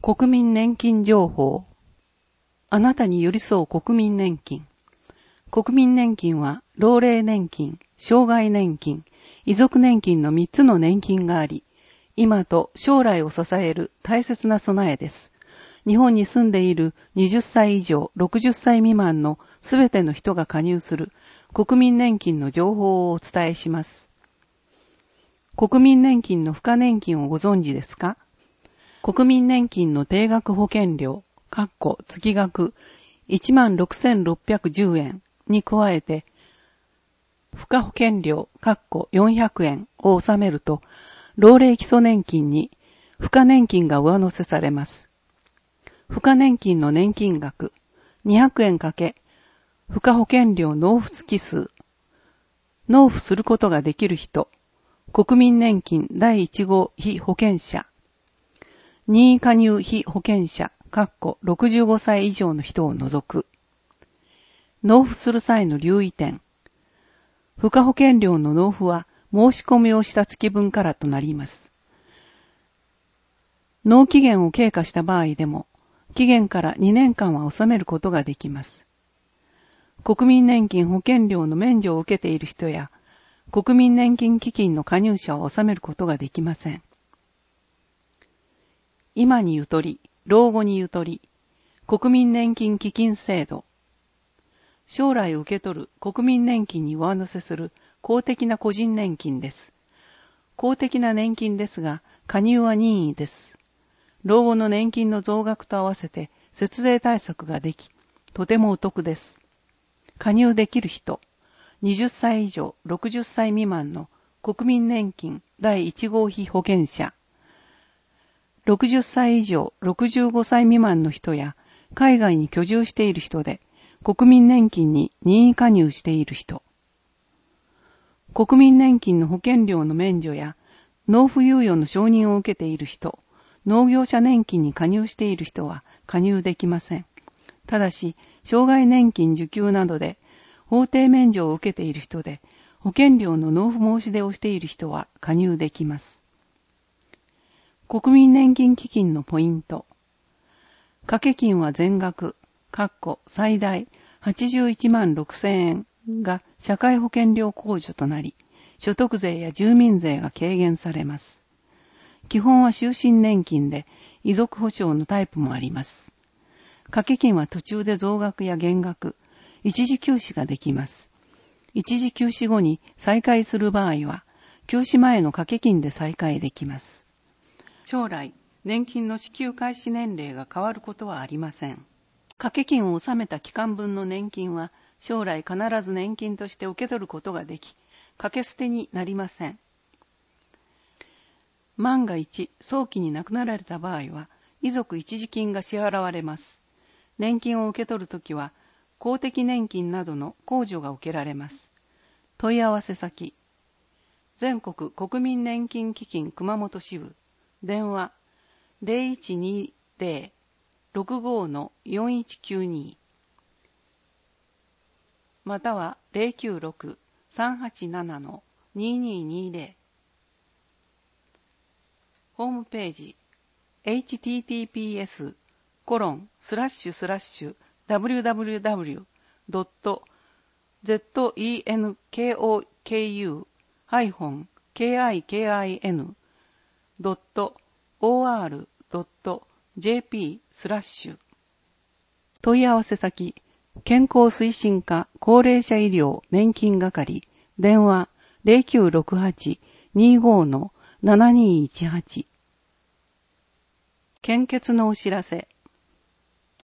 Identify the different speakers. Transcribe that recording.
Speaker 1: 国民年金情報。あなたに寄り添う国民年金。国民年金は、老齢年金、障害年金、遺族年金の3つの年金があり、今と将来を支える大切な備えです。日本に住んでいる20歳以上、60歳未満のすべての人が加入する国民年金の情報をお伝えします。国民年金の付加年金をご存知ですか？国民年金の定額保険料、月額 16,610 円に加えて、付加保険料、400円を納めると、老齢基礎年金に付加年金が上乗せされます。付加年金の年金額、200円かけ、付加保険料納付月数、納付することができる人、国民年金第1号被保険者、任意加入被保険者、65歳以上の人を除く。納付する際の留意点。付加保険料の納付は申し込みをした月分からとなります。納期限を経過した場合でも、期限から2年間は納めることができます。国民年金保険料の免除を受けている人や、国民年金基金の加入者は納めることができません。今にゆとり、老後にゆとり、国民年金基金制度。将来受け取る国民年金に上乗せする公的な個人年金です。公的な年金ですが、加入は任意です。老後の年金の増額と合わせて節税対策ができ、とてもお得です。加入できる人、20歳以上60歳未満の国民年金第1号被保険者、60歳以上65歳未満の人や海外に居住している人で国民年金に任意加入している人、国民年金の保険料の免除や納付猶予の承認を受けている人、農業者年金に加入している人は加入できません。ただし、障害年金受給などで法定免除を受けている人で保険料の納付申し出をしている人は加入できます。国民年金基金のポイント。掛け金は全額、最大81万6,000円が社会保険料控除となり、所得税や住民税が軽減されます。基本は終身年金で、遺族保障のタイプもあります。掛け金は途中で増額や減額、一時休止ができます。一時休止後に再開する場合は、休止前の掛け金で再開できます。将来、年金の支給開始年齢が変わることはありません。掛け金を納めた期間分の年金は、将来必ず年金として受け取ることができ、掛け捨てになりません。万が一、早期に亡くなられた場合は、遺族一時金が支払われます。年金を受け取るときは、公的年金などの控除が受けられます。問い合わせ先。全国国民年金基金熊本支部。電話 0120-65-4192 または 096-387-2220 ホームページ https://www.zenkoku-or.jp/ 問い合わせ先、健康推進課高齢者医療年金係、電話 0968-25-7218 献血のお知らせ。